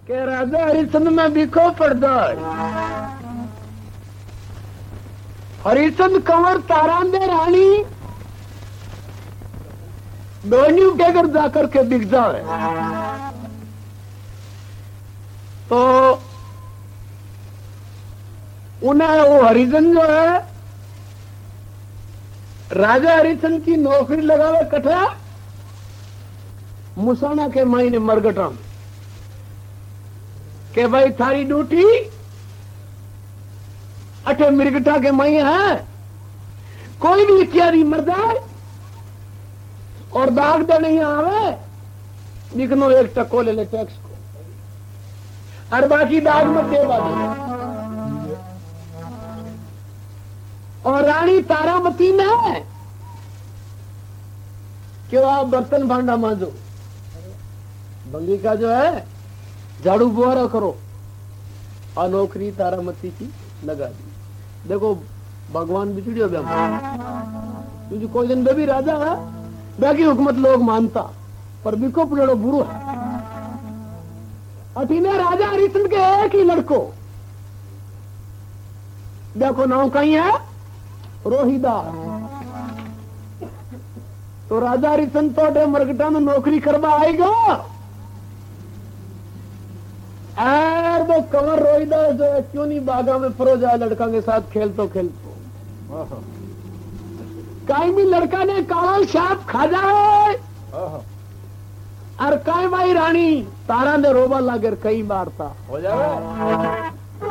के राजा हरिश्चंद्र में बिको पड़ता है। हरिश्चंद्र कंवर तारांदे रानी दोनों के घर जाकर के बिक जाए तो उन्हें वो हरिजन जो है राजा हरिश्चंद्र की नौकरी लगावे कठा मुसाना के महीने मरगटा के भाई थारी ड्यूटी अठे मिर्गटा के मई है, कोई भी इत्यादि मर जाए और दाग दे नहीं आवे निकनो 1 टको ले ले टैक्स को और बाकी दाग मत दे और रानी तारामती ने क्यों आप बर्तन भांडा मांजो, बंगी का जो है झाड़ू बुहारा करो और नौकरी तारामती की लगा दी। देखो भगवान बिछड़ियो क्योंकि कोई दिन भी राजा है बाकी हुकूमत लोग मानता पर बिको पुड़ो बुरो है। अठीने राजा हरिश्चंद्र के एक ही लड़को देखो नाम कहीं है रोहिदास। तो राजा हरिश्चंद्र तो मरकटा में नौकरी करवा आएगा और वो कंवर रोहिदास जो है क्यों नहीं बागा में परो जाए लड़का के साथ खेलतो कहीं भी लड़का ने काला साप खा जाए और कहीं भाई रानी तारा ने रोबा लागर कई बार था हो जाए।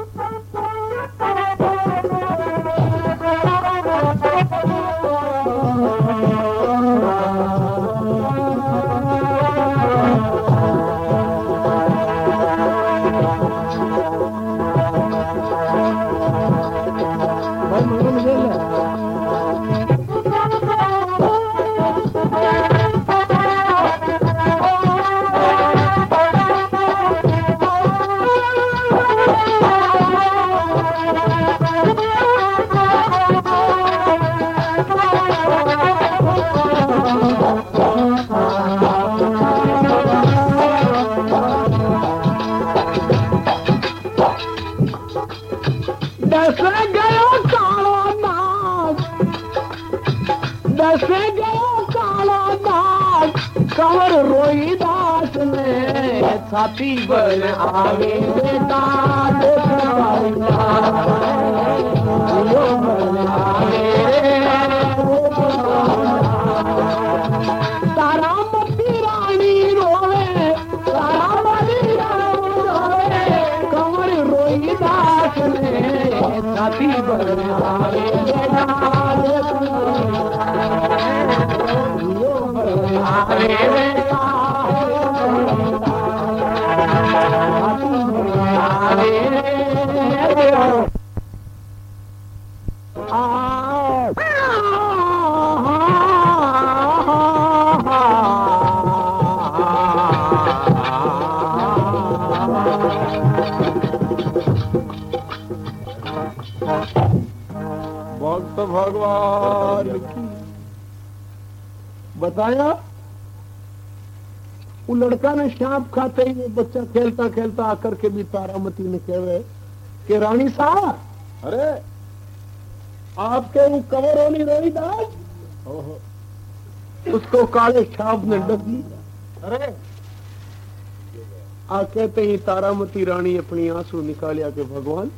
कंवर रोहिदास ने छाती पर आगे बेटा तारामती रानी रोवे तारामती रानी रोवे कंवर रोहिदास ने छाती पर आगे बेटा भक्त भगवान की बताया वो लड़का ने सांप खाते ही वो बच्चा खेलता खेलता आकर के भी तारामती ने कहे कि रानी साहब अरे आपके वो कंवर होनी रोहिदास उसको काले सांप ने डस लिया। अरे आ कहते ही तारामती रानी अपनी आंसू निकालिया के भगवान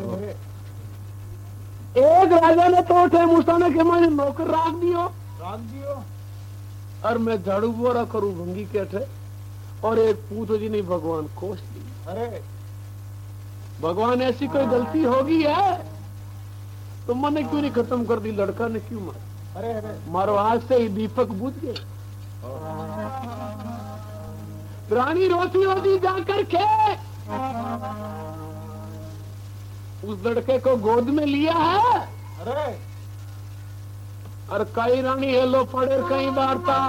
एक राजा ने तो उठे मुसाना के मैंने नौकर राख दियो और मैं झाड़ू बोरा करूं भंगी के अठे और एक पूछो जी नहीं भगवान कोस दी। अरे भगवान ऐसी कोई गलती होगी है तो मैंने क्यों नहीं खत्म कर दी, लड़का ने क्यों मारा? अरे मारो आज से ही दीपक बुझ गए। रानी रोती रोती जाकर के उस लड़के को गोद में लिया है। अरे और कई रानी हेलो पड़े कई बार था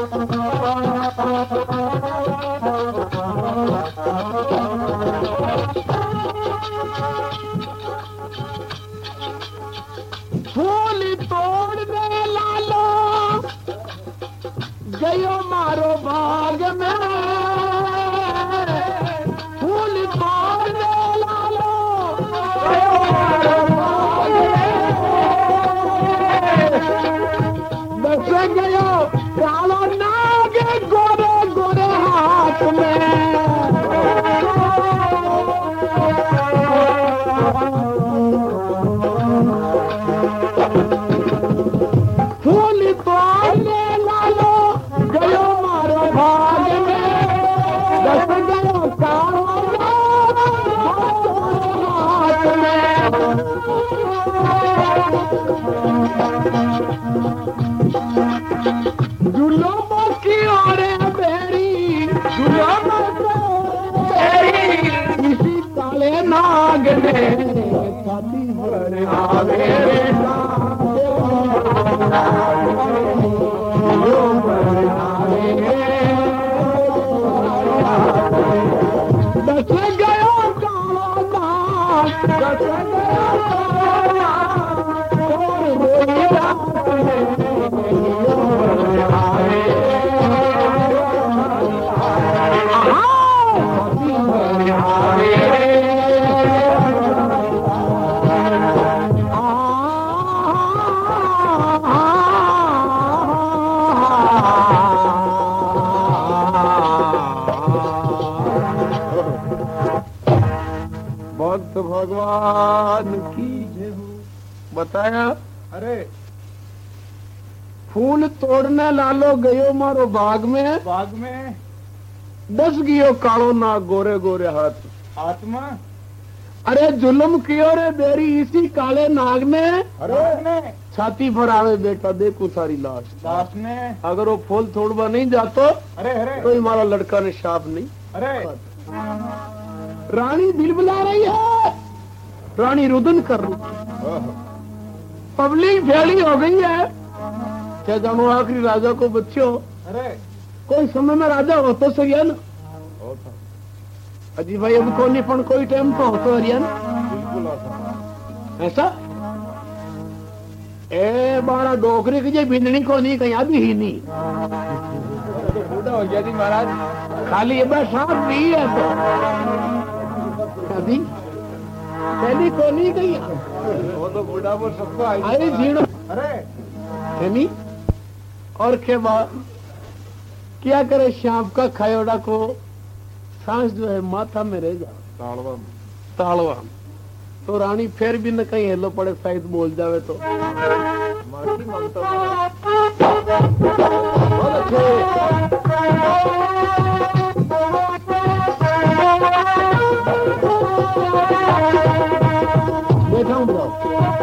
फूल तोड़ दे लालो गयो मारो बाग में फूल तोड़ दे लालो गयो मारो बाग में बस गयो कालो नाग गोरे गोरे हाथ में फूल तोड़ने लालो गयो मारो भाग में दस गयो कालो हाथ में जुल्मों की ओरे बेरी जुल्मों की बेरी इसी काले नाग ने छाती भर आवे दस गयो कालो नाग दस गयो भक्त भगवान की जय हो। बताया अरे फूल तोड़ने लालो गयो मारो बाग में दस गियो कालो नाग गोरे गोरे हाथ आत्मा अरे जुल्म कियो रे बेरी इसी काले नाग ने अरे छाती पर आवे बेटा देखो सारी लाश दास ने अगर वो फूल तोड़वा नहीं जातो अरे तो हमारा लड़का ने शाप नहीं अरे रानी दिल बुला रही है रानी रुदन कर रही पब्लिक फैली हो गई है क्या जानो आखिरी राजा को बच्चों अरे कोई समय में राजा हो तो सही है ना अजी भाई अब कोई पण कोई टाइम तो हो तो हरियाणा बिल्कुल ऐसा ए बारा डोकरी की जे बिंदनी को नहीं कहीं अभी ही नहीं बूढ़ा हो गया जी महाराज खाली ये बस सांप नहीं है तो अभी पहली को नहीं गई वो तो बूढ़ा वो सबको आई अरे झीणो अरे है नहीं और के बाद क्या करे सांप का खायोड़ा को सांस जो है माथा में रह जा ताड़वा तो रानी फिर भी न कहीं हेलो पड़े शायद बोल जावे तो माटी ममता बहुत अच्छे देखा हूँ बताओ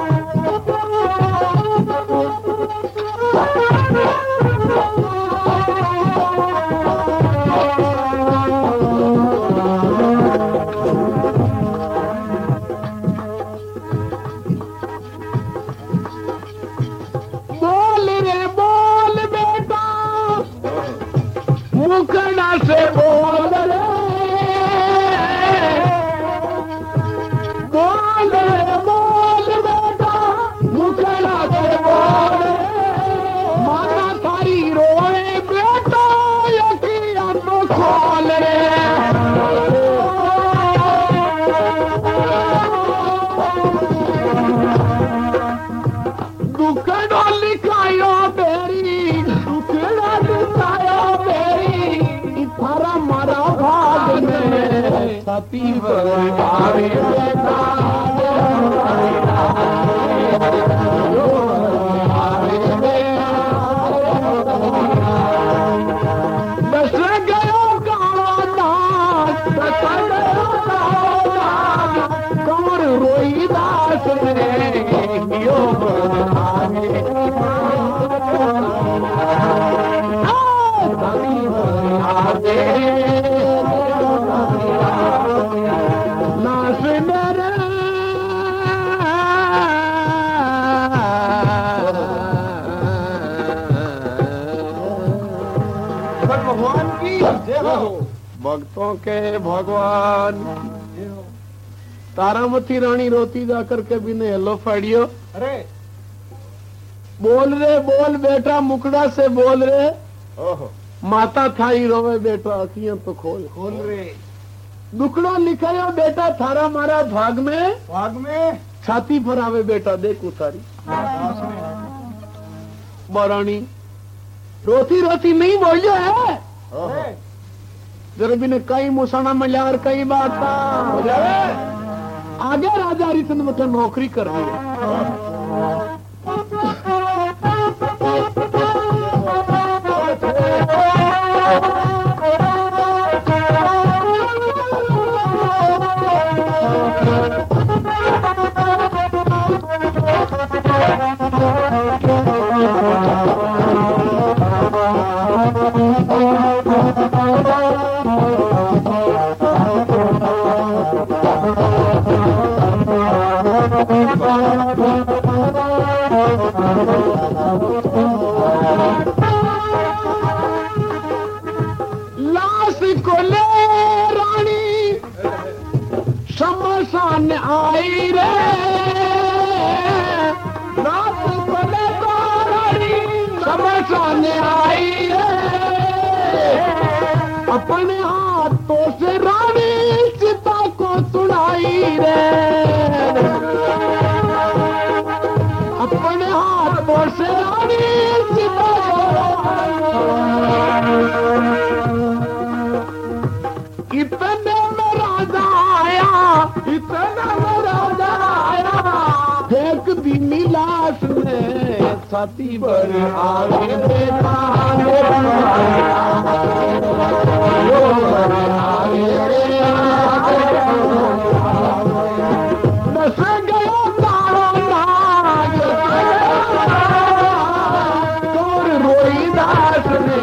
मुखड़ा से बोल रे बोल बेटा मुखड़ा से बोल माता थारी रोए बेटा यकिया तो खोल रे दुखड़ा लिखायो बेरी दुखड़ा लिखायो बेरी थारा मारा भाग में छाती पर आवे बेटा दस गयो काला नाग दस गयो काला नाग कमर रोई दास रे यो नास मेरे शंकर भगवान की जय हो। भक्तों के भगवान तारामती रानी रोती जा करके भी ने हेलो फाड़ियो। अरे बोल रे बोल बेटा मुकड़ा से बोल रे, ओहो माता थाई रोवे बेटा अखियां तो खोल। खोल रे दुखड़ा लिखायो बेटा थारा मारा भाग में छाती पर आवे बेटा देख उतारी। महारानी रोती रोती नहीं बोलियो है ओहो जरा भी ने कई मुसाना मिला और कई बात हो जावे। आगे राजा हरिचंद्र मतलब नौकरी कर दी। लाश को ले रानी शमशान आई रे, लाश को ले रानी शमशान आई रे, अपने हाथों से रानी चिता को सुनाई रे, अपने हाथों से रानी चिता इतने में राजा आया, इतना में राजा आया, फेंक दी लाश में छाती पर आगे देखा नस गयो तारो नाग तोर रोई दास ने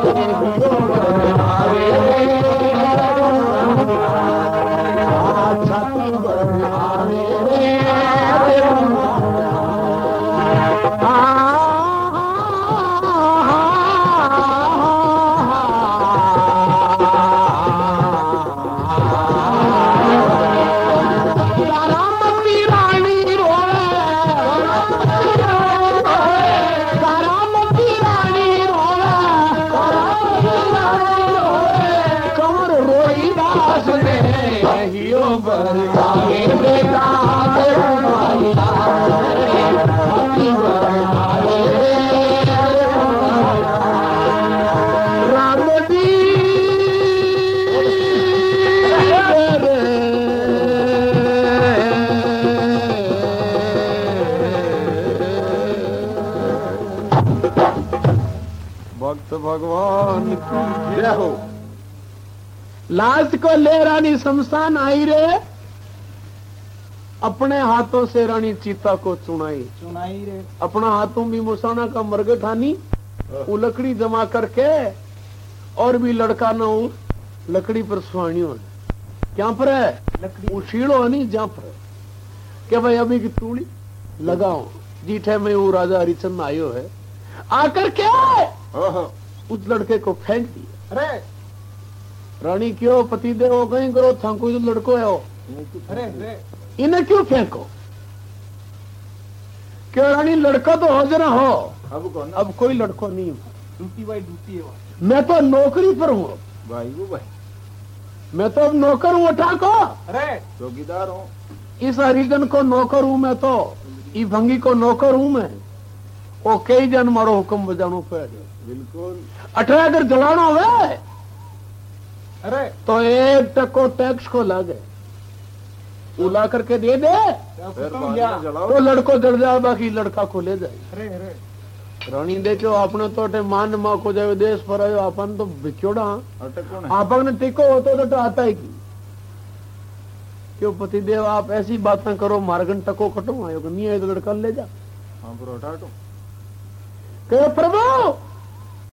भक्त भगवान की जय हो। लाश को ले रानी शमशान आई रे, अपने हाथों से रानी चीता को चुनाई रे, अपना हाथों भी मुसाना का मरगे ठानी, वो लकड़ी जमा करके और भी लड़का न हो लकड़ी पर सुहानियों क्या पर है लकड़ी उछीड़ो नहीं जहाँ पर क्या भाई अभी की तूड़ी लगाओ जीठे में वो राजा हरिचंद्र आयो है आकर के उस लड़के को फेंक दिया। अरे रानी क्यों पति देव कहीं करो थांकू जो लड़को है हो अरे इन्हें क्यों फेंको? क्यों रानी लड़का तो हो जना हो, अब कौन अब कोई लड़को नहीं हो। ड्यूटी बाई ड्यूटी है मैं तो नौकरी पर हूँ भाई वो भाई, मैं तो अब नौकर हूँ उठा को। अरे चौकीदार हूँ, इस हरिजन को नौकर हूँ मैं तो, इस भंगी को नौकर हूँ मैं। वो कई जन मारो हुक्म बजानो पे बिल्कुल। 18 अगर जलाना हुए अरे तो 1 टको टैक्स को लागे उला करके दे दे तो लड़को जड़ जाए बाकी लड़का को ले जाए। अरे अरे रानी देखो आपने तो अटे मान माँ को जाए देश पर आयो अपन तो बिचोड़ा आपन टिको होतो तो आता ही की क्यों पति देव आप ऐसी बातें करो मार्गन टको कटो आयो नहीं आए तो लड़का ले जा। हाँ परोठा कहो प्रभु